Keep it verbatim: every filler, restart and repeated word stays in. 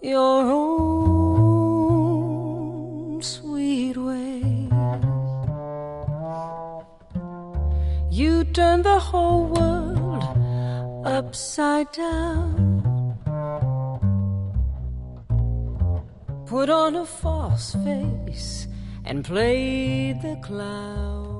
your own sweet way. You turned the whole world upside down, put on a false face and played the clown.